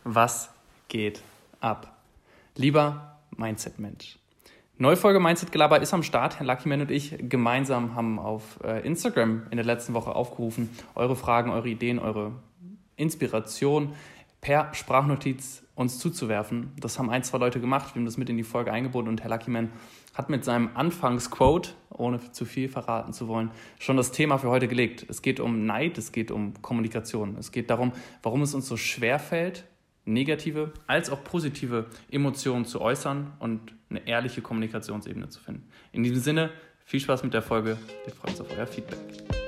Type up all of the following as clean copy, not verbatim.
Was geht ab? Lieber Mindset-Mensch. Neue Folge Mindset-Gelaber ist am Start. Herr Luckyman und ich gemeinsam haben auf Instagram in der letzten Woche aufgerufen, eure Fragen, eure Ideen, eure Inspiration per Sprachnotiz uns zuzuwerfen. Das haben 2 Leute gemacht. Wir haben das mit in die Folge eingebunden und Herr Luckyman hat mit seinem Anfangsquote, ohne zu viel verraten zu wollen, schon das Thema für heute gelegt. Es geht um Neid, es geht um Kommunikation. Es geht darum, warum es uns so schwer fällt, negative als auch positive Emotionen zu äußern und eine ehrliche Kommunikationsebene zu finden. In diesem Sinne, viel Spaß mit der Folge. Wir freuen uns auf euer Feedback.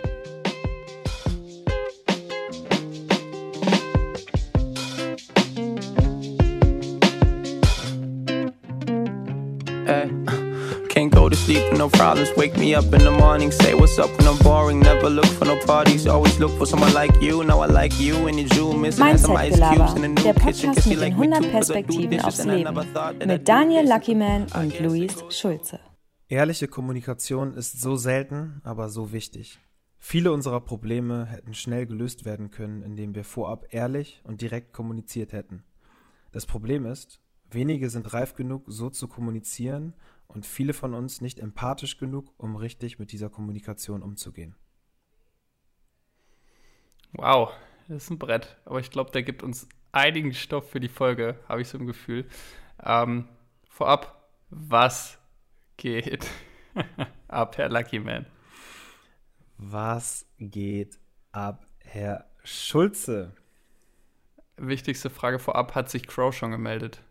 Can't go to sleep with no problems. Wake me up in the morning, say what's up when I'm boring. Never look for no parties, always look for someone like you. Now I like you and your jewel missing some ice cubes in the new kitchen. Podcast mit den 100 Perspektiven aufs Leben. Mit Daniel Luckyman und Luis Schulze. Ehrliche Kommunikation ist so selten, aber so wichtig. Viele unserer Probleme hätten schnell gelöst werden können, indem wir vorab ehrlich und direkt kommuniziert hätten. Das Problem ist, wenige sind reif genug, so zu kommunizieren und viele von uns nicht empathisch genug, um richtig mit dieser Kommunikation umzugehen. Wow, das ist ein Brett. Aber ich glaube, der gibt uns einigen Stoff für die Folge, habe ich so im Gefühl. Vorab, was geht ab, Herr Luckyman? Was geht ab, Herr Schulze? Wichtigste Frage vorab, hat sich Crow schon gemeldet?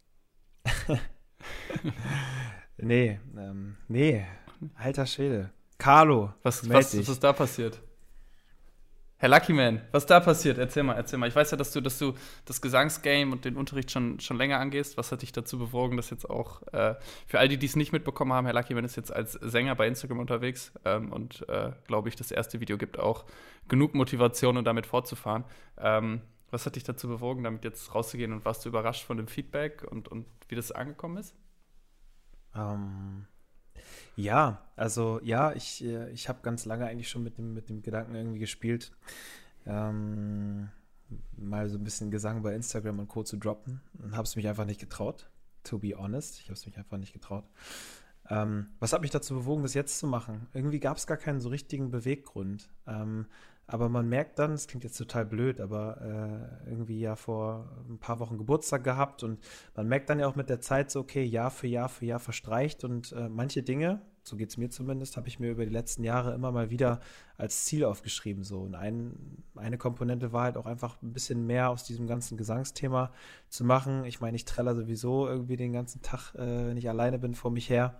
Nee, alter Schwede. Carlo, was ist da passiert? Herr Luckyman, was ist da passiert? Erzähl mal. Ich weiß ja, dass du das Gesangsgame und den Unterricht schon länger angehst. Was hat dich dazu bewogen, dass jetzt auch, für all die es nicht mitbekommen haben, Herr Luckyman ist jetzt als Sänger bei Instagram unterwegs und, glaube ich, das erste Video gibt auch genug Motivation, um damit fortzufahren. Was hat dich dazu bewogen, damit jetzt rauszugehen und warst du überrascht von dem Feedback und wie das angekommen ist? Ich habe ganz lange eigentlich schon mit dem Gedanken irgendwie gespielt, mal so ein bisschen Gesang bei Instagram und Co. zu droppen und habe es mich einfach nicht getraut, to be honest. Ich habe es mich einfach nicht getraut. Was hat mich dazu bewogen, das jetzt zu machen? Irgendwie gab es gar keinen so richtigen Beweggrund. Aber man merkt dann, es klingt jetzt total blöd, aber irgendwie ja vor ein paar Wochen Geburtstag gehabt und man merkt dann ja auch mit der Zeit so, okay, Jahr für Jahr verstreicht und manche Dinge, so geht es mir zumindest, habe ich mir über die letzten Jahre immer mal wieder als Ziel aufgeschrieben. So. Und eine Komponente war halt auch einfach ein bisschen mehr aus diesem ganzen Gesangsthema zu machen. Ich meine, ich träller sowieso irgendwie den ganzen Tag, wenn ich alleine bin, vor mich her.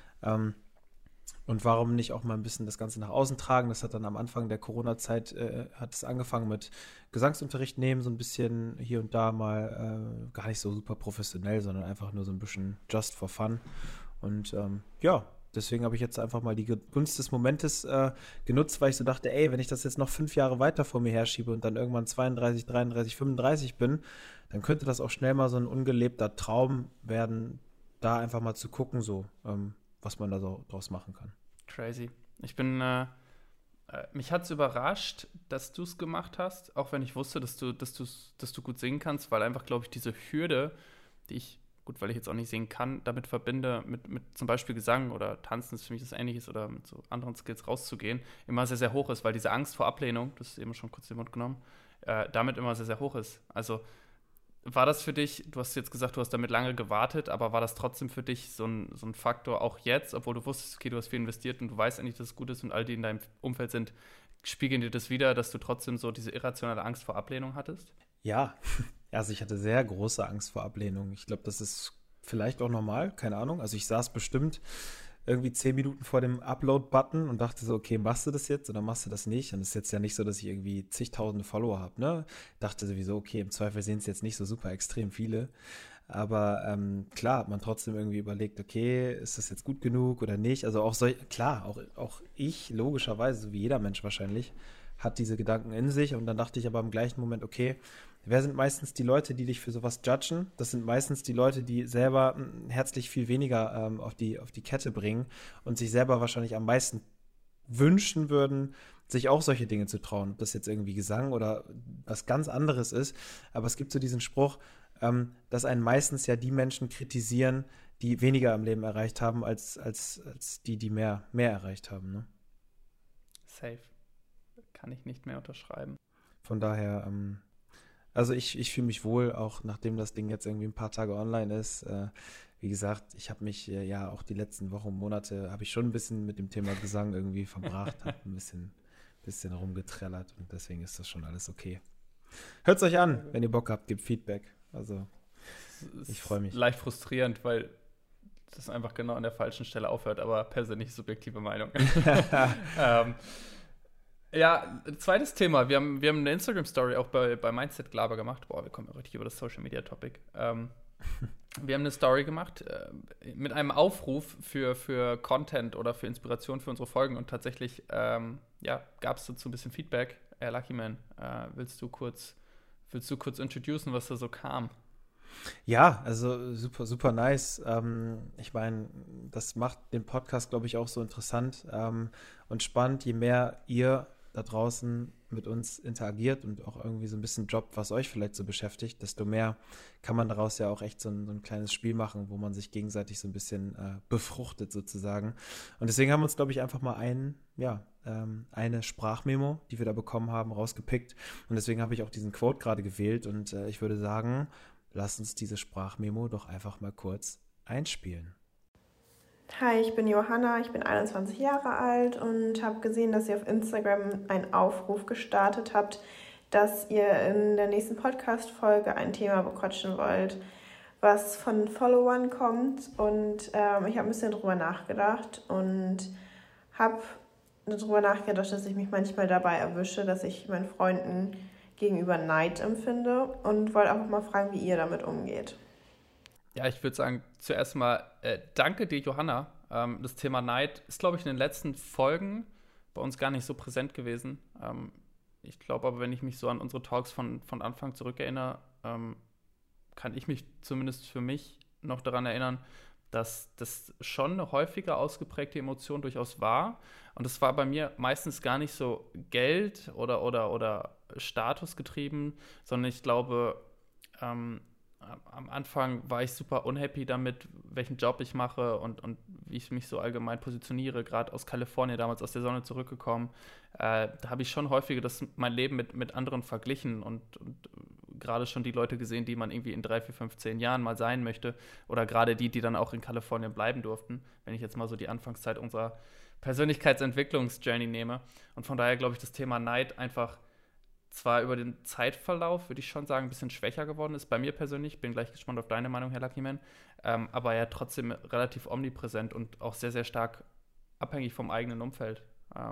Und warum nicht auch mal ein bisschen das Ganze nach außen tragen? Das hat dann am Anfang der Corona-Zeit hat es angefangen mit Gesangsunterricht nehmen, so ein bisschen hier und da mal gar nicht so super professionell, sondern einfach nur so ein bisschen just for fun. Und deswegen habe ich jetzt einfach mal die Gunst des Momentes genutzt, weil ich so dachte, ey, wenn ich das jetzt noch 5 Jahre weiter vor mir herschiebe und dann irgendwann 32, 33, 35 bin, dann könnte das auch schnell mal so ein ungelebter Traum werden, da einfach mal zu gucken, so was man da so draus machen kann. Crazy. Mich hat es überrascht, dass du es gemacht hast, auch wenn ich wusste, dass du gut singen kannst, weil einfach, glaube ich, diese Hürde, die ich, gut, weil ich jetzt auch nicht singen kann, damit verbinde, mit zum Beispiel Gesang oder Tanzen, ist für mich das Ähnliches, oder mit so anderen Skills rauszugehen, immer sehr, sehr hoch ist, weil diese Angst vor Ablehnung, das ist eben schon kurz den Mund genommen, damit immer sehr, sehr hoch ist. Also war das für dich, du hast jetzt gesagt, du hast damit lange gewartet, aber war das trotzdem für dich so ein Faktor auch jetzt, obwohl du wusstest, okay, du hast viel investiert und du weißt eigentlich, dass es gut ist und all die in deinem Umfeld sind, spiegeln dir das wider, dass du trotzdem so diese irrationale Angst vor Ablehnung hattest? Ja, also ich hatte sehr große Angst vor Ablehnung. Ich glaube, das ist vielleicht auch normal, keine Ahnung. Also ich saß bestimmt irgendwie 10 Minuten vor dem Upload-Button und dachte so, okay, machst du das jetzt oder machst du das nicht? Und es ist jetzt ja nicht so, dass ich irgendwie zigtausende Follower habe, ne? Dachte sowieso, okay, im Zweifel sehen es jetzt nicht so super extrem viele. Aber klar hat man trotzdem irgendwie überlegt, okay, ist das jetzt gut genug oder nicht? Also auch auch ich, logischerweise, so wie jeder Mensch wahrscheinlich, hat diese Gedanken in sich. Und dann dachte ich aber im gleichen Moment, okay, wer sind meistens die Leute, die dich für sowas judgen? Das sind meistens die Leute, die selber herzlich viel weniger auf die Kette bringen und sich selber wahrscheinlich am meisten wünschen würden, sich auch solche Dinge zu trauen, ob das jetzt irgendwie Gesang oder was ganz anderes ist. Aber es gibt so diesen Spruch, dass einen meistens ja die Menschen kritisieren, die weniger im Leben erreicht haben, als die mehr erreicht haben. Ne? Safe. Kann ich nicht mehr unterschreiben. Von daher, also ich fühle mich wohl, auch nachdem das Ding jetzt irgendwie ein paar Tage online ist. Wie gesagt, ich habe mich ja auch die letzten Wochen und Monate, habe ich schon ein bisschen mit dem Thema Gesang irgendwie verbracht, habe ein bisschen rumgetrellert und deswegen ist das schon alles okay. Hört es euch an, wenn ihr Bock habt, gebt Feedback. Also ich freue mich. Leicht frustrierend, weil das einfach genau an der falschen Stelle aufhört, aber persönlich subjektive Meinung. Ja, zweites Thema. Wir haben eine Instagram-Story auch bei Mindset Gelaber gemacht. Boah, wir kommen ja richtig über das Social-Media-Topic. Wir haben eine Story gemacht mit einem Aufruf für Content oder für Inspiration für unsere Folgen und tatsächlich gab es dazu ein bisschen Feedback. Lucky Man, willst du kurz introducen, was da so kam? Ja, also super, super nice. Ich meine, das macht den Podcast, glaube ich, auch so interessant und spannend, je mehr ihr da draußen mit uns interagiert und auch irgendwie so ein bisschen droppt, was euch vielleicht so beschäftigt, desto mehr kann man daraus ja auch echt so ein kleines Spiel machen, wo man sich gegenseitig so ein bisschen befruchtet sozusagen. Und deswegen haben wir uns, glaube ich, einfach mal eine Sprachmemo, die wir da bekommen haben, rausgepickt. Und deswegen habe ich auch diesen Quote gerade gewählt und ich würde sagen, lasst uns diese Sprachmemo doch einfach mal kurz einspielen. Hi, ich bin Johanna, ich bin 21 Jahre alt und habe gesehen, dass ihr auf Instagram einen Aufruf gestartet habt, dass ihr in der nächsten Podcast-Folge ein Thema bequatschen wollt, was von Followern kommt. Und ich habe ein bisschen drüber nachgedacht und habe darüber nachgedacht, dass ich mich manchmal dabei erwische, dass ich meinen Freunden gegenüber Neid empfinde und wollte einfach mal fragen, wie ihr damit umgeht. Ja, ich würde sagen, zuerst mal danke dir, Johanna. Das Thema Neid ist, glaube ich, in den letzten Folgen bei uns gar nicht so präsent gewesen. Ich glaube aber, wenn ich mich so an unsere Talks von Anfang zurückerinnere, kann ich mich zumindest für mich noch daran erinnern, dass das schon eine häufiger ausgeprägte Emotion durchaus war. Und es war bei mir meistens gar nicht so Geld oder Status getrieben, sondern ich glaube, am Anfang war ich super unhappy damit, welchen Job ich mache und wie ich mich so allgemein positioniere, gerade aus Kalifornien, damals aus der Sonne zurückgekommen. Da habe ich schon häufiger mein Leben mit anderen verglichen und gerade schon die Leute gesehen, die man irgendwie in 3, 4, 5, 10 Jahren mal sein möchte oder gerade die dann auch in Kalifornien bleiben durften, wenn ich jetzt mal so die Anfangszeit unserer Persönlichkeitsentwicklungsjourney nehme. Und von daher glaube ich, das Thema Neid einfach zwar über den Zeitverlauf, würde ich schon sagen, ein bisschen schwächer geworden ist. Bei mir persönlich, bin gleich gespannt auf deine Meinung, Herr Lucky Man, aber ja trotzdem relativ omnipräsent und auch sehr, sehr stark abhängig vom eigenen Umfeld.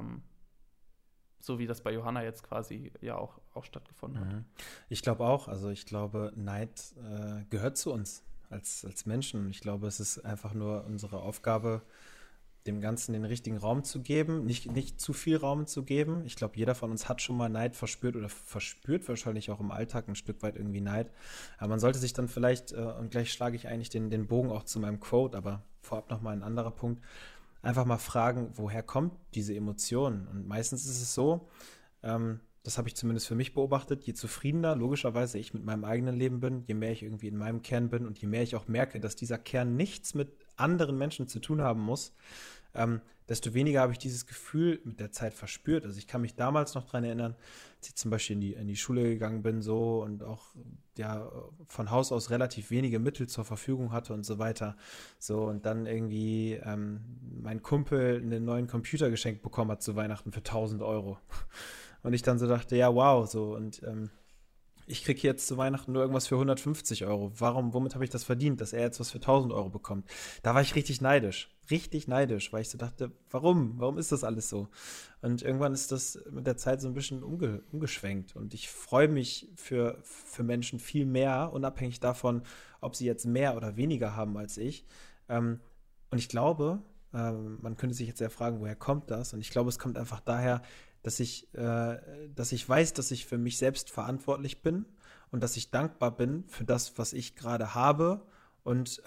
So wie das bei Johanna jetzt quasi ja auch stattgefunden hat. Ich glaube auch, also ich glaube, Neid gehört zu uns als Menschen. Ich glaube, es ist einfach nur unsere Aufgabe, dem Ganzen den richtigen Raum zu geben, nicht zu viel Raum zu geben. Ich glaube, jeder von uns hat schon mal Neid verspürt oder verspürt wahrscheinlich auch im Alltag ein Stück weit irgendwie Neid. Aber man sollte sich dann vielleicht, und gleich schlage ich eigentlich den Bogen auch zu meinem Quote, aber vorab nochmal ein anderer Punkt, einfach mal fragen, woher kommt diese Emotion? Und meistens ist es so, das habe ich zumindest für mich beobachtet, je zufriedener logischerweise ich mit meinem eigenen Leben bin, je mehr ich irgendwie in meinem Kern bin und je mehr ich auch merke, dass dieser Kern nichts mit anderen Menschen zu tun haben muss, desto weniger habe ich dieses Gefühl mit der Zeit verspürt. Also ich kann mich damals noch daran erinnern, als ich zum Beispiel in die Schule gegangen bin so und auch ja von Haus aus relativ wenige Mittel zur Verfügung hatte und so weiter. So und dann irgendwie mein Kumpel einen neuen Computer geschenkt bekommen hat zu Weihnachten für 1.000 Euro. Und ich dann so dachte, ja wow, so und ich kriege jetzt zu Weihnachten nur irgendwas für 150 Euro. Womit habe ich das verdient, dass er jetzt was für 1.000 Euro bekommt? Da war ich richtig neidisch, weil ich so dachte, warum ist das alles so? Und irgendwann ist das mit der Zeit so ein bisschen umgeschwenkt und ich freue mich für Menschen viel mehr, unabhängig davon, ob sie jetzt mehr oder weniger haben als ich. Und ich glaube, man könnte sich jetzt ja fragen, woher kommt das? Und ich glaube, es kommt einfach daher, dass ich weiß, dass ich für mich selbst verantwortlich bin und dass ich dankbar bin für das, was ich gerade habe und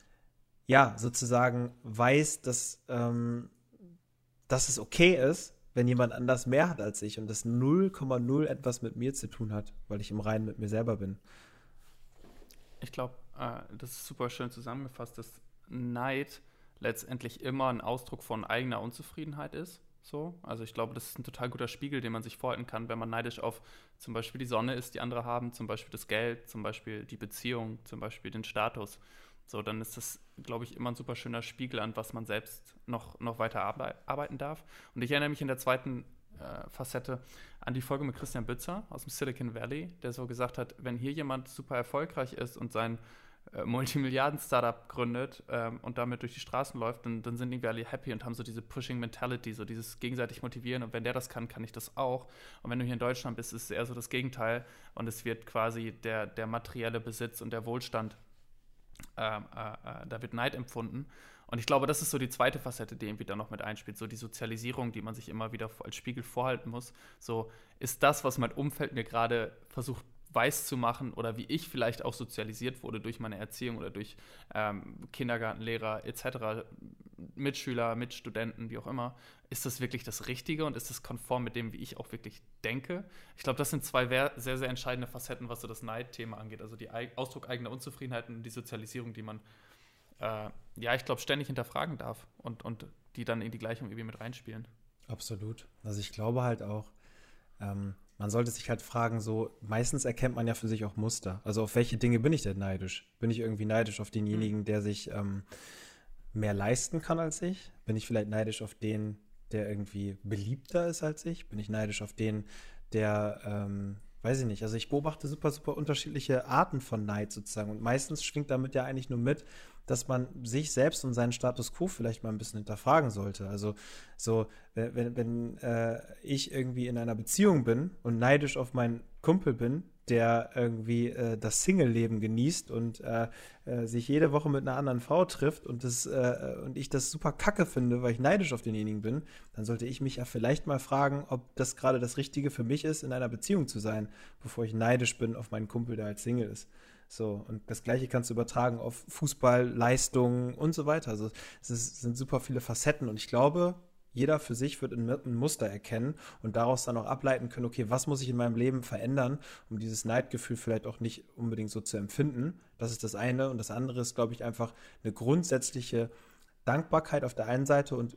sozusagen weiß, dass es okay ist, wenn jemand anders mehr hat als ich und das 0,0 etwas mit mir zu tun hat, weil ich im Reinen mit mir selber bin. Ich glaube, das ist super schön zusammengefasst, dass Neid letztendlich immer ein Ausdruck von eigener Unzufriedenheit ist. So. Also ich glaube, das ist ein total guter Spiegel, den man sich vorhalten kann, wenn man neidisch auf zum Beispiel die Sonne ist, die andere haben, zum Beispiel das Geld, zum Beispiel die Beziehung, zum Beispiel den Status. So, dann ist das, glaube ich, immer ein super schöner Spiegel, an was man selbst noch weiter arbeiten darf. Und ich erinnere mich in der zweiten Facette an die Folge mit Christian Bützer aus dem Silicon Valley, der so gesagt hat, wenn hier jemand super erfolgreich ist und sein Multimilliarden-Startup gründet und damit durch die Straßen läuft, dann sind irgendwie alle happy und haben so diese Pushing-Mentality, so dieses gegenseitig motivieren und wenn der das kann ich das auch. Und wenn du hier in Deutschland bist, ist es eher so das Gegenteil und es wird quasi der materielle Besitz und der Wohlstand, da wird Neid empfunden. Und ich glaube, das ist so die zweite Facette, die irgendwie da noch mit einspielt, so die Sozialisierung, die man sich immer wieder als Spiegel vorhalten muss. So, ist das, was mein Umfeld mir gerade versucht weiß zu machen oder wie ich vielleicht auch sozialisiert wurde durch meine Erziehung oder durch Kindergartenlehrer etc., Mitschüler, Mitstudenten, wie auch immer, ist das wirklich das Richtige und ist das konform mit dem, wie ich auch wirklich denke? Ich glaube, das sind zwei sehr, sehr entscheidende Facetten, was so das Neidthema angeht, also die Ausdruck eigener Unzufriedenheit und die Sozialisierung, die man ich glaube, ständig hinterfragen darf und die dann in die Gleichung irgendwie mit reinspielen. Absolut. Also ich glaube halt auch, man sollte sich halt fragen, so meistens erkennt man ja für sich auch Muster. Also auf welche Dinge bin ich denn neidisch? Bin ich irgendwie neidisch auf denjenigen, der sich mehr leisten kann als ich? Bin ich vielleicht neidisch auf den, der irgendwie beliebter ist als ich? Bin ich neidisch auf den, der, weiß ich nicht. Also ich beobachte super, super unterschiedliche Arten von Neid sozusagen. Und meistens schwingt damit ja eigentlich nur mit, dass man sich selbst und seinen Status quo vielleicht mal ein bisschen hinterfragen sollte. Also so, wenn ich irgendwie in einer Beziehung bin und neidisch auf meinen Kumpel bin, der irgendwie das Single-Leben genießt und sich jede Woche mit einer anderen Frau trifft und ich das super kacke finde, weil ich neidisch auf denjenigen bin, dann sollte ich mich ja vielleicht mal fragen, ob das gerade das Richtige für mich ist, in einer Beziehung zu sein, bevor ich neidisch bin auf meinen Kumpel, der halt Single ist. So, und das Gleiche kannst du übertragen auf Fußball, Leistungen und so weiter. Also es sind super viele Facetten und ich glaube, jeder für sich wird ein Muster erkennen und daraus dann auch ableiten können, okay, was muss ich in meinem Leben verändern, um dieses Neidgefühl vielleicht auch nicht unbedingt so zu empfinden. Das ist das eine. Und das andere ist, glaube ich, einfach eine grundsätzliche Dankbarkeit auf der einen Seite und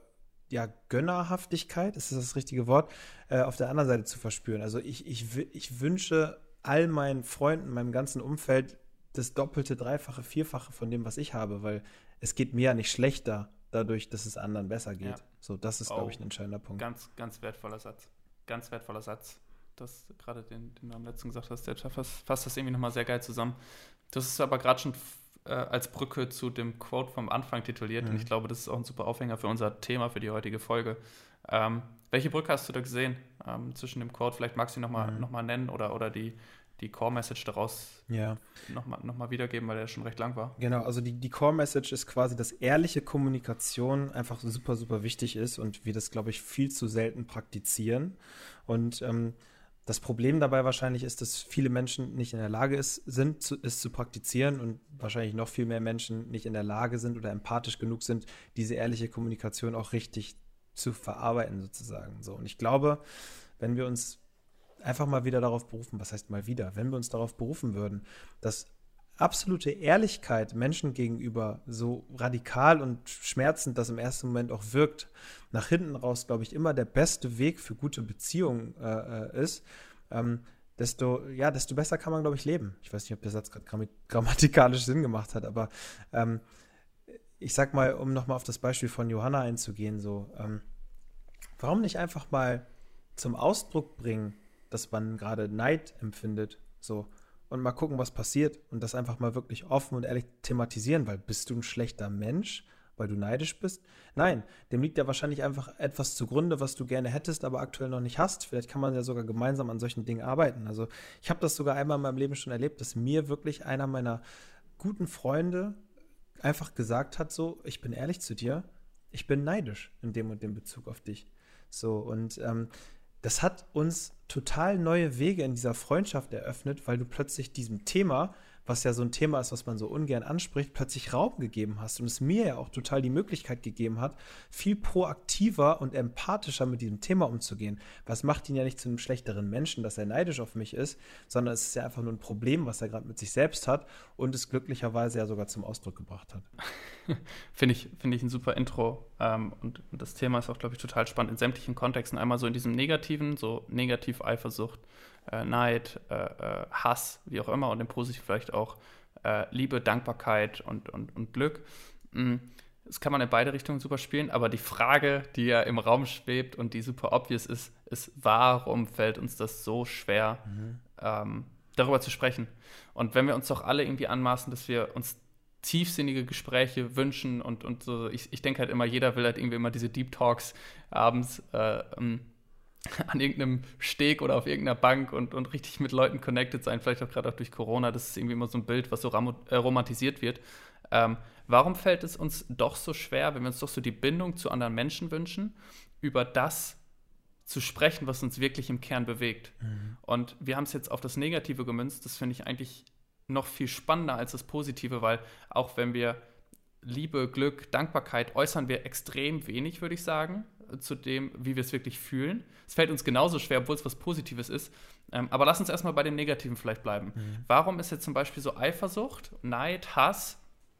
Gönnerhaftigkeit, ist das richtige Wort, auf der anderen Seite zu verspüren. Also ich wünsche all meinen Freunden, meinem ganzen Umfeld das Doppelte, Dreifache, Vierfache von dem, was ich habe, weil es geht mir ja nicht schlechter dadurch, dass es anderen besser geht. Ja. So, das ist, glaube ich, ein entscheidender Punkt. Ganz, ganz wertvoller Satz. Ganz wertvoller Satz. Das gerade den du am letzten gesagt hast, der fasst das irgendwie nochmal sehr geil zusammen. Das ist aber gerade schon als Brücke zu dem Quote vom Anfang tituliert und ich glaube, das ist auch ein super Aufhänger für unser Thema, für die heutige Folge. Welche Brücke hast du da gesehen zwischen dem Quote? Vielleicht magst du ihn noch mal nennen oder die Core-Message daraus noch mal wiedergeben, weil der schon recht lang war. Genau, also die Core-Message ist quasi, dass ehrliche Kommunikation einfach super, super wichtig ist und wir das, glaube ich, viel zu selten praktizieren. Und das Problem dabei wahrscheinlich ist, dass viele Menschen nicht in der Lage sind, es zu praktizieren und wahrscheinlich noch viel mehr Menschen nicht in der Lage sind oder empathisch genug sind, diese ehrliche Kommunikation auch richtig zu verarbeiten sozusagen. So, und ich glaube, wenn wir uns einfach mal wieder darauf berufen, was heißt mal wieder, wenn wir uns darauf berufen würden, dass absolute Ehrlichkeit Menschen gegenüber so radikal und schmerzend das im ersten Moment auch wirkt, nach hinten raus, glaube ich, immer der beste Weg für gute Beziehungen ist, desto besser kann man, glaube ich, leben. Ich weiß nicht, ob der Satz gerade grammatikalisch Sinn gemacht hat, aber ich sag mal, um nochmal auf das Beispiel von Johanna einzugehen, so, warum nicht einfach mal zum Ausdruck bringen, dass man gerade Neid empfindet, so, und mal gucken, was passiert und das einfach mal wirklich offen und ehrlich thematisieren, weil bist du ein schlechter Mensch, weil du neidisch bist? Nein, dem liegt ja wahrscheinlich einfach etwas zugrunde, was du gerne hättest, aber aktuell noch nicht hast. Vielleicht kann man ja sogar gemeinsam an solchen Dingen arbeiten. Also ich habe das sogar einmal in meinem Leben schon erlebt, dass mir wirklich einer meiner guten Freunde einfach gesagt hat, so, ich bin ehrlich zu dir, ich bin neidisch in dem und dem Bezug auf dich. So, und das hat uns total neue Wege in dieser Freundschaft eröffnet, weil du plötzlich diesem Thema, was ja so ein Thema ist, was man so ungern anspricht, plötzlich Raum gegeben hast und es mir ja auch total die Möglichkeit gegeben hat, viel proaktiver und empathischer mit diesem Thema umzugehen. Was macht ihn ja nicht zu einem schlechteren Menschen, dass er neidisch auf mich ist, sondern es ist ja einfach nur ein Problem, was er gerade mit sich selbst hat und es glücklicherweise ja sogar zum Ausdruck gebracht hat. Finde ich ein super Intro. Und das Thema ist auch, glaube ich, total spannend in sämtlichen Kontexten. Einmal so in diesem Negativen, so negativ Eifersucht, Neid, Hass, wie auch immer, und im Positiven vielleicht auch Liebe, Dankbarkeit und Glück. Das kann man in beide Richtungen super spielen, aber die Frage, die ja im Raum schwebt und die super obvious ist, warum fällt uns das so schwer, darüber zu sprechen? Und wenn wir uns doch alle irgendwie anmaßen, dass wir uns tiefsinnige Gespräche wünschen und so, ich denke halt immer, jeder will halt irgendwie immer diese Deep Talks abends an irgendeinem Steg oder auf irgendeiner Bank und richtig mit Leuten connected sein, vielleicht auch gerade auch durch Corona, das ist irgendwie immer so ein Bild, was so romantisiert wird. Warum fällt es uns doch so schwer, wenn wir uns doch so die Bindung zu anderen Menschen wünschen, über das zu sprechen, was uns wirklich im Kern bewegt? Und wir haben es jetzt auf das Negative gemünzt, das finde ich eigentlich noch viel spannender als das Positive, weil auch wenn wir Liebe, Glück, Dankbarkeit äußern wir extrem wenig, würde ich sagen, zu dem, wie wir es wirklich fühlen. Es fällt uns genauso schwer, obwohl es was Positives ist. Aber lass uns erstmal bei dem Negativen vielleicht bleiben. Warum ist jetzt zum Beispiel so Eifersucht, Neid, Hass,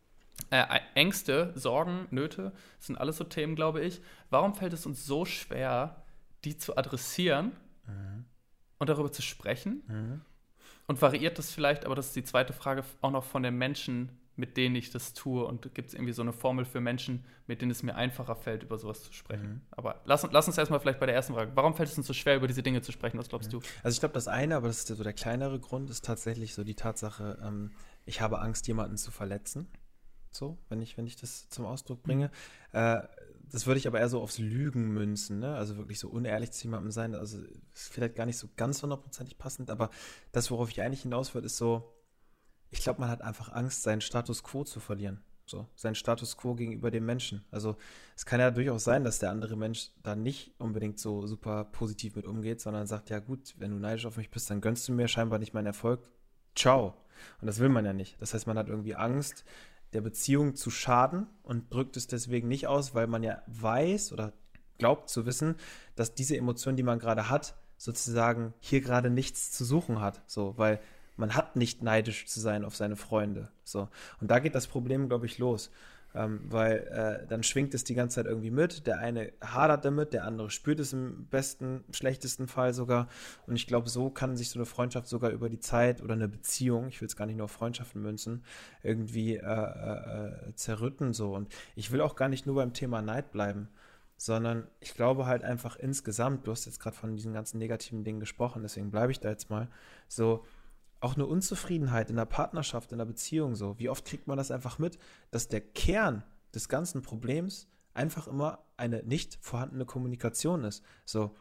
Ängste, Sorgen, Nöte, das sind alles so Themen, glaube ich. Warum fällt es uns so schwer, die zu adressieren und darüber zu sprechen? Und variiert das vielleicht, aber das ist die zweite Frage, auch noch von den Menschen, mit denen ich das tue? Und gibt es irgendwie so eine Formel für Menschen, mit denen es mir einfacher fällt, über sowas zu sprechen? Aber lass uns erstmal vielleicht bei der ersten Frage. Warum fällt es uns so schwer, über diese Dinge zu sprechen? Was glaubst du? Also ich glaube, das eine, aber das ist so der kleinere Grund, ist tatsächlich so die Tatsache, ich habe Angst, jemanden zu verletzen. So, wenn ich das zum Ausdruck bringe. Das würde ich aber eher so aufs Lügen münzen, ne? Also wirklich so unehrlich zu jemandem sein. Also ist vielleicht gar nicht so ganz 100% passend, aber das, worauf ich eigentlich hinaus will, ist so, ich glaube, man hat einfach Angst, seinen Status quo zu verlieren. So, seinen Status quo gegenüber dem Menschen. Also es kann ja durchaus sein, dass der andere Mensch da nicht unbedingt so super positiv mit umgeht, sondern sagt, ja gut, wenn du neidisch auf mich bist, dann gönnst du mir scheinbar nicht meinen Erfolg. Ciao. Und das will man ja nicht. Das heißt, man hat irgendwie Angst, der Beziehung zu schaden und drückt es deswegen nicht aus, weil man ja weiß oder glaubt zu wissen, dass diese Emotion, die man gerade hat, sozusagen hier gerade nichts zu suchen hat. So, weil man hat nicht neidisch zu sein auf seine Freunde. So. Und da geht das Problem, glaube ich, los. Weil dann schwingt es die ganze Zeit irgendwie mit. Der eine hadert damit, der andere spürt es im besten, schlechtesten Fall sogar. Und ich glaube, so kann sich so eine Freundschaft sogar über die Zeit oder eine Beziehung, ich will es gar nicht nur auf Freundschaften münzen, irgendwie zerrütten. So. Und ich will auch gar nicht nur beim Thema Neid bleiben, sondern ich glaube halt einfach insgesamt, du hast jetzt gerade von diesen ganzen negativen Dingen gesprochen, deswegen bleibe ich da jetzt mal, so auch eine Unzufriedenheit in der Partnerschaft, in der Beziehung so. Wie oft kriegt man das einfach mit, dass der Kern des ganzen Problems einfach immer eine nicht vorhandene Kommunikation ist. So,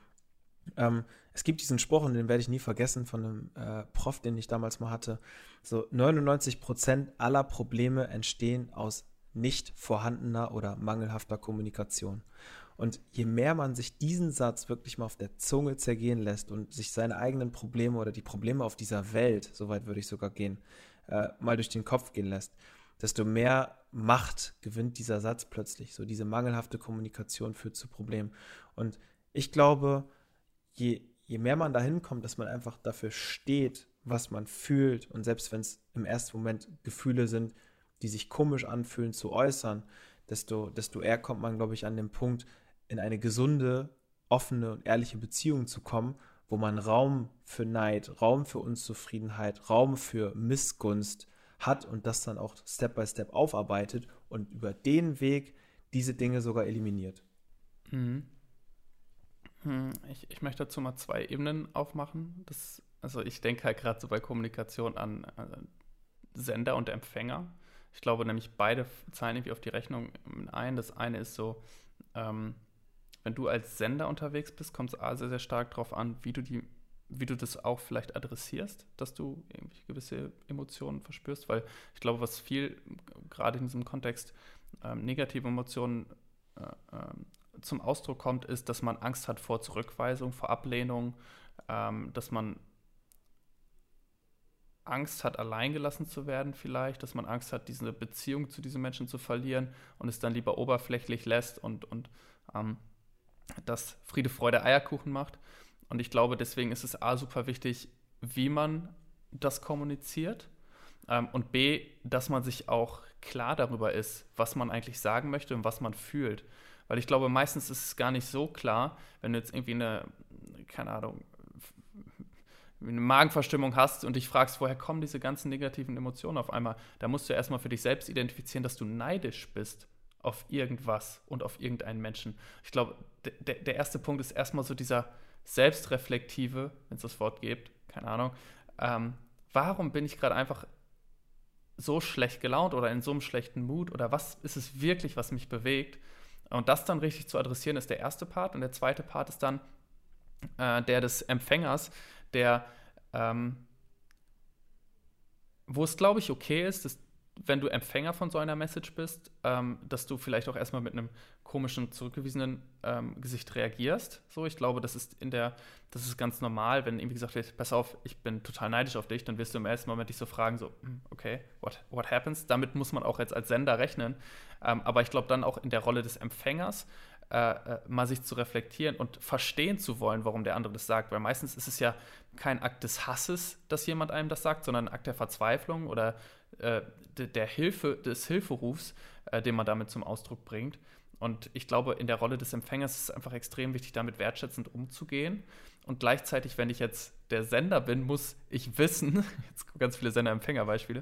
es gibt diesen Spruch, und den werde ich nie vergessen, von einem Prof, den ich damals mal hatte. So, 99% aller Probleme entstehen aus nicht vorhandener oder mangelhafter Kommunikation. Und je mehr man sich diesen Satz wirklich mal auf der Zunge zergehen lässt und sich seine eigenen Probleme oder die Probleme auf dieser Welt, soweit würde ich sogar gehen, mal durch den Kopf gehen lässt, desto mehr Macht gewinnt dieser Satz plötzlich. So diese mangelhafte Kommunikation führt zu Problemen. Und ich glaube, je mehr man dahin kommt, dass man einfach dafür steht, was man fühlt, und selbst wenn es im ersten Moment Gefühle sind, die sich komisch anfühlen, zu äußern, desto eher kommt man, glaube ich, an den Punkt, in eine gesunde, offene und ehrliche Beziehung zu kommen, wo man Raum für Neid, Raum für Unzufriedenheit, Raum für Missgunst hat und das dann auch Step by Step aufarbeitet und über den Weg diese Dinge sogar eliminiert. Ich möchte dazu mal 2 Ebenen aufmachen. Also ich denke halt gerade so bei Kommunikation an Sender und Empfänger. Ich glaube nämlich, beide zahlen irgendwie auf die Rechnung ein. Das eine ist so, wenn du als Sender unterwegs bist, kommt es sehr, sehr stark darauf an, wie du das auch vielleicht adressierst, dass du irgendwie gewisse Emotionen verspürst, weil ich glaube, was viel, gerade in diesem Kontext, negative Emotionen zum Ausdruck kommt, ist, dass man Angst hat vor Zurückweisung, vor Ablehnung, dass man Angst hat, alleingelassen zu werden vielleicht, dass man Angst hat, diese Beziehung zu diesen Menschen zu verlieren und es dann lieber oberflächlich lässt und das Friede, Freude, Eierkuchen macht. Und ich glaube, deswegen ist es A, super wichtig, wie man das kommuniziert und B, dass man sich auch klar darüber ist, was man eigentlich sagen möchte und was man fühlt. Weil ich glaube, meistens ist es gar nicht so klar, wenn du jetzt irgendwie eine Magenverstimmung hast und dich fragst, woher kommen diese ganzen negativen Emotionen auf einmal, da musst du erstmal für dich selbst identifizieren, dass du neidisch bist auf irgendwas und auf irgendeinen Menschen. Ich glaube, der erste Punkt ist erstmal so dieser Selbstreflektive, wenn es das Wort gibt, keine Ahnung, warum bin ich gerade einfach so schlecht gelaunt oder in so einem schlechten Mut oder was ist es wirklich, was mich bewegt? Und das dann richtig zu adressieren, ist der erste Part. Und der zweite Part ist dann der des Empfängers, der, wo es, glaube ich, okay ist, dass, wenn du Empfänger von so einer Message bist, dass du vielleicht auch erstmal mit einem komischen, zurückgewiesenen Gesicht reagierst. So, ich glaube, das ist ganz normal, wenn irgendwie gesagt wird, pass auf, ich bin total neidisch auf dich, dann wirst du im ersten Moment dich so fragen, so, okay, what happens? Damit muss man auch jetzt als Sender rechnen. Aber ich glaube dann auch in der Rolle des Empfängers mal sich zu reflektieren und verstehen zu wollen, warum der andere das sagt. Weil meistens ist es ja kein Akt des Hasses, dass jemand einem das sagt, sondern ein Akt der Verzweiflung oder des Hilferufs, den man damit zum Ausdruck bringt. Und ich glaube, in der Rolle des Empfängers ist es einfach extrem wichtig, damit wertschätzend umzugehen. Und gleichzeitig, wenn ich jetzt der Sender bin, muss ich wissen, jetzt ganz viele Sender-Empfänger-Beispiele,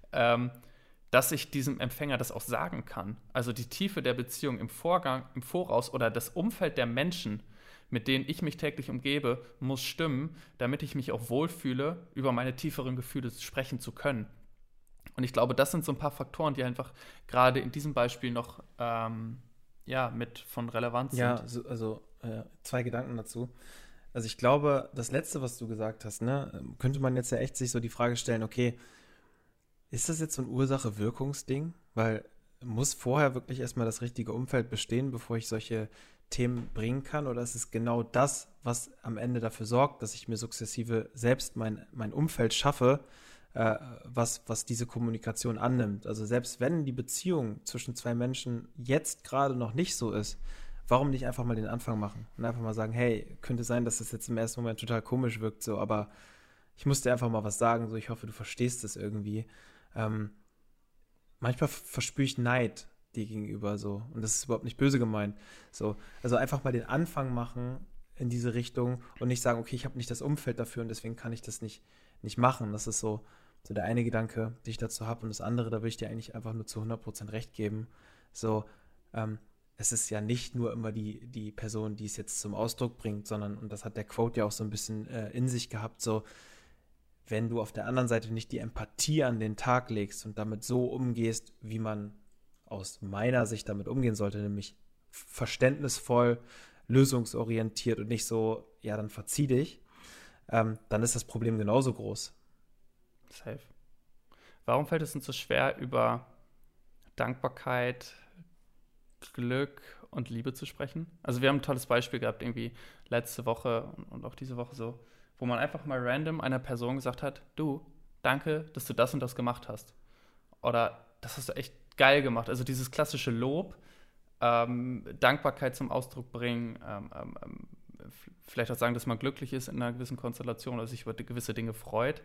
dass ich diesem Empfänger das auch sagen kann. Also die Tiefe der Beziehung im Voraus oder das Umfeld der Menschen, mit denen ich mich täglich umgebe, muss stimmen, damit ich mich auch wohlfühle, über meine tieferen Gefühle sprechen zu können. Und ich glaube, das sind so ein paar Faktoren, die einfach gerade in diesem Beispiel noch mit von Relevanz sind. Ja, also zwei Gedanken dazu. Also ich glaube, das Letzte, was du gesagt hast, ne, könnte man jetzt ja echt sich so die Frage stellen, okay, ist das jetzt so ein Ursache-Wirkungsding? Weil muss vorher wirklich erstmal das richtige Umfeld bestehen, bevor ich solche Themen bringen kann? Oder ist es genau das, was am Ende dafür sorgt, dass ich mir sukzessive selbst mein Umfeld schaffe, was diese Kommunikation annimmt? Also selbst wenn die Beziehung zwischen zwei Menschen jetzt gerade noch nicht so ist, warum nicht einfach mal den Anfang machen und einfach mal sagen, hey, könnte sein, dass das jetzt im ersten Moment total komisch wirkt, so, aber ich muss dir einfach mal was sagen, so, ich hoffe, du verstehst das irgendwie. Manchmal verspüre ich Neid dir gegenüber, so, und das ist überhaupt nicht böse gemeint, so, also einfach mal den Anfang machen in diese Richtung und nicht sagen, okay, ich habe nicht das Umfeld dafür und deswegen kann ich das nicht machen. Das ist so der eine Gedanke, den ich dazu habe, und das andere, da will ich dir eigentlich einfach nur zu 100% recht geben, so, es ist ja nicht nur immer die Person, die es jetzt zum Ausdruck bringt, sondern, und das hat der Quote ja auch so ein bisschen in sich gehabt, so, wenn du auf der anderen Seite nicht die Empathie an den Tag legst und damit so umgehst, wie man aus meiner Sicht damit umgehen sollte, nämlich verständnisvoll, lösungsorientiert und nicht so, ja, dann verzieh dich, dann ist das Problem genauso groß. Safe. Warum fällt es uns so schwer, über Dankbarkeit, Glück und Liebe zu sprechen? Also wir haben ein tolles Beispiel gehabt, irgendwie letzte Woche und auch diese Woche so, wo man einfach mal random einer Person gesagt hat, du, danke, dass du das und das gemacht hast. Oder das hast du echt geil gemacht. Also dieses klassische Lob, Dankbarkeit zum Ausdruck bringen, vielleicht auch sagen, dass man glücklich ist in einer gewissen Konstellation oder sich über gewisse Dinge freut.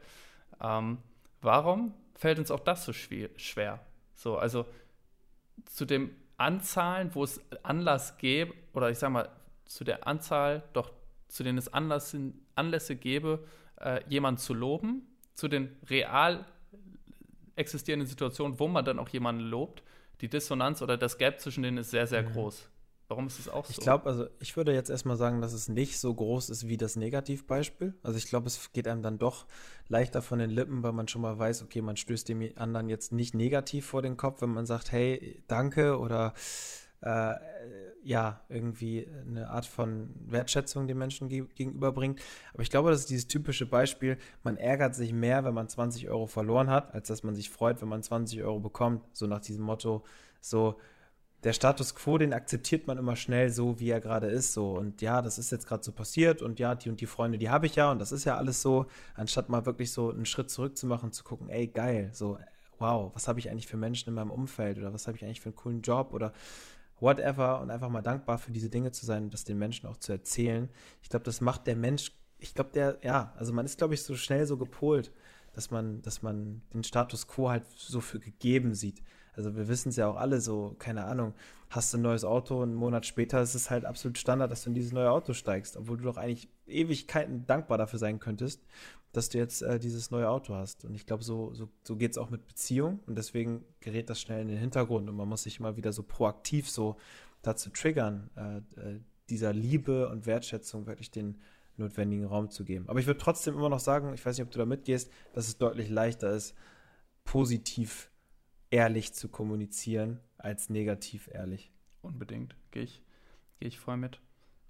Warum fällt uns auch das so schwer? So, also zu den Anzahlen, wo es Anlass gäbe, oder ich sag mal, zu der Anzahl, doch zu denen es Anlässe gäbe, jemanden zu loben, zu den real existierenden Situationen, wo man dann auch jemanden lobt, die Dissonanz oder das Gap zwischen denen ist sehr, sehr groß. Warum ist es auch so? Ich glaube, also ich würde jetzt erstmal sagen, dass es nicht so groß ist wie das Negativbeispiel. Also ich glaube, es geht einem dann doch leichter von den Lippen, weil man schon mal weiß, okay, man stößt dem anderen jetzt nicht negativ vor den Kopf, wenn man sagt, hey, danke, oder irgendwie eine Art von Wertschätzung den Menschen gegenüberbringt. Aber ich glaube, das ist dieses typische Beispiel, man ärgert sich mehr, wenn man 20 Euro verloren hat, als dass man sich freut, wenn man 20 Euro bekommt. So nach diesem Motto, so, der Status quo, den akzeptiert man immer schnell so, wie er gerade ist, so. Und ja, das ist jetzt gerade so passiert und ja, die und die Freunde, die habe ich ja und das ist ja alles so, anstatt mal wirklich so einen Schritt zurück zu machen, zu gucken, ey, geil, so, wow, was habe ich eigentlich für Menschen in meinem Umfeld oder was habe ich eigentlich für einen coolen Job oder whatever und einfach mal dankbar für diese Dinge zu sein und das den Menschen auch zu erzählen. Ich glaube, das macht der Mensch, also man ist, glaube ich, so schnell so gepolt, dass man den Status quo halt so für gegeben sieht. Also wir wissen es ja auch alle so, keine Ahnung, hast du ein neues Auto und einen Monat später ist es halt absolut Standard, dass du in dieses neue Auto steigst, obwohl du doch eigentlich Ewigkeiten dankbar dafür sein könntest, dass du jetzt dieses neue Auto hast. Und ich glaube, so geht es auch mit Beziehungen und deswegen gerät das schnell in den Hintergrund und man muss sich immer wieder so proaktiv so dazu triggern, dieser Liebe und Wertschätzung wirklich den notwendigen Raum zu geben. Aber ich würde trotzdem immer noch sagen, ich weiß nicht, ob du da mitgehst, dass es deutlich leichter ist, positiv ehrlich zu kommunizieren, als negativ ehrlich. Unbedingt, gehe ich voll mit.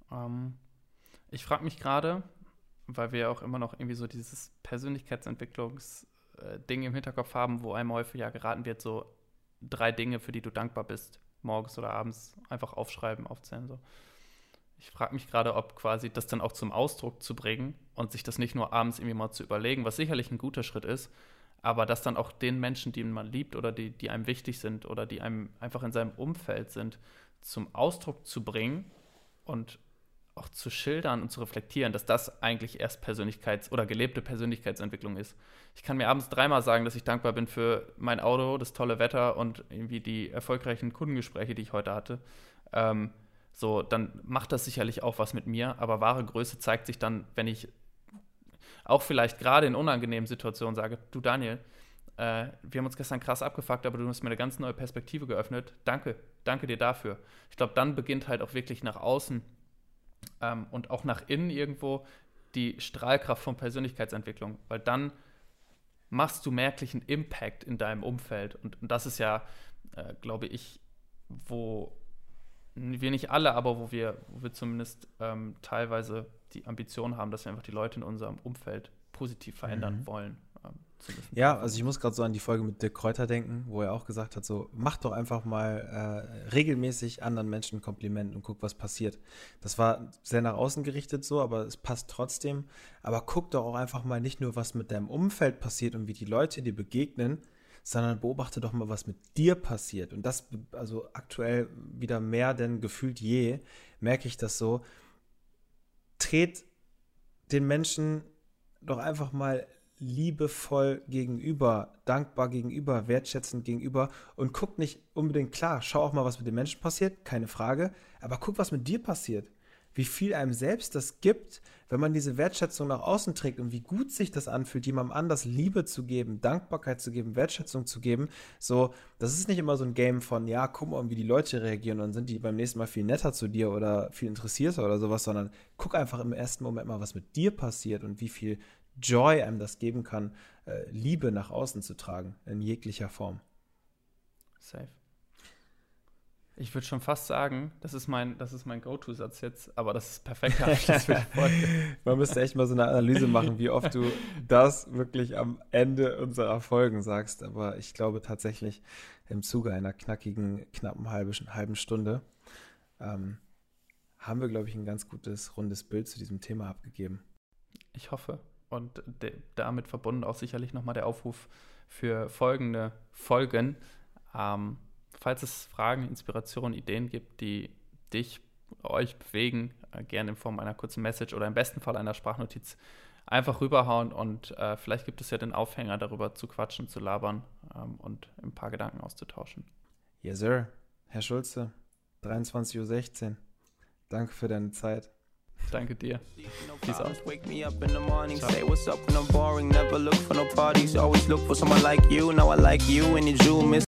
Ich frage mich gerade, weil wir ja auch immer noch irgendwie so dieses Persönlichkeitsentwicklungsding im Hinterkopf haben, wo einem häufig ja geraten wird, so 3 Dinge, für die du dankbar bist, morgens oder abends einfach aufschreiben, aufzählen. So. Ich frage mich gerade, ob quasi das dann auch zum Ausdruck zu bringen und sich das nicht nur abends irgendwie mal zu überlegen, was sicherlich ein guter Schritt ist, aber das dann auch den Menschen, die man liebt oder die einem wichtig sind oder die einem einfach in seinem Umfeld sind, zum Ausdruck zu bringen und auch zu schildern und zu reflektieren, dass das eigentlich erst oder gelebte Persönlichkeitsentwicklung ist. Ich kann mir abends 3-mal sagen, dass ich dankbar bin für mein Auto, das tolle Wetter und irgendwie die erfolgreichen Kundengespräche, die ich heute hatte. So, dann macht das sicherlich auch was mit mir, aber wahre Größe zeigt sich dann, wenn ich auch vielleicht gerade in unangenehmen Situationen sage, du Daniel, wir haben uns gestern krass abgefuckt, aber du hast mir eine ganz neue Perspektive geöffnet. Danke dir dafür. Ich glaube, dann beginnt halt auch wirklich nach außen und auch nach innen irgendwo die Strahlkraft von Persönlichkeitsentwicklung, weil dann machst du merklichen Impact in deinem Umfeld und das ist ja, glaube ich, wo wir nicht alle, aber wo wir zumindest teilweise die Ambition haben, dass wir einfach die Leute in unserem Umfeld positiv verändern wollen. Ja, also ich muss gerade so an die Folge mit Dirk Kräuter denken, wo er auch gesagt hat, so mach doch einfach mal regelmäßig anderen Menschen Komplimenten und guck, was passiert. Das war sehr nach außen gerichtet so, aber es passt trotzdem. Aber guck doch auch einfach mal nicht nur, was mit deinem Umfeld passiert und wie die Leute dir begegnen, sondern beobachte doch mal, was mit dir passiert. Und das, also aktuell wieder mehr denn gefühlt je, merke ich das so, tret den Menschen doch einfach mal liebevoll gegenüber, dankbar gegenüber, wertschätzend gegenüber und guck nicht unbedingt, klar, schau auch mal, was mit den Menschen passiert, keine Frage, aber guck, was mit dir passiert. Wie viel einem selbst das gibt, wenn man diese Wertschätzung nach außen trägt und wie gut sich das anfühlt, jemandem anders Liebe zu geben, Dankbarkeit zu geben, Wertschätzung zu geben. So, das ist nicht immer so ein Game von, ja, guck mal, wie die Leute reagieren und dann sind die beim nächsten Mal viel netter zu dir oder viel interessierter oder sowas, sondern guck einfach im ersten Moment mal, was mit dir passiert und wie viel Joy einem das geben kann, Liebe nach außen zu tragen, in jeglicher Form. Safe. Ich würde schon fast sagen, das ist mein Go-To-Satz jetzt, aber das ist perfekt. Man müsste echt mal so eine Analyse machen, wie oft du das wirklich am Ende unserer Folgen sagst. Aber ich glaube tatsächlich, im Zuge einer knappen halben Stunde haben wir, glaube ich, ein ganz gutes, rundes Bild zu diesem Thema abgegeben. Ich hoffe. Und damit verbunden auch sicherlich nochmal der Aufruf für folgende Folgen. Falls es Fragen, Inspirationen, Ideen gibt, die euch bewegen, gerne in Form einer kurzen Message oder im besten Fall einer Sprachnotiz einfach rüberhauen und vielleicht gibt es ja den Aufhänger, darüber zu quatschen, zu labern und ein paar Gedanken auszutauschen. Yes, sir. Herr Schulze, 23:16 Uhr. Danke für deine Zeit. Danke dir. Peace out. Wake me up in the morning, say what's up when I'm boring. Never look for no parties, always look for someone like you. Now I like you and you miss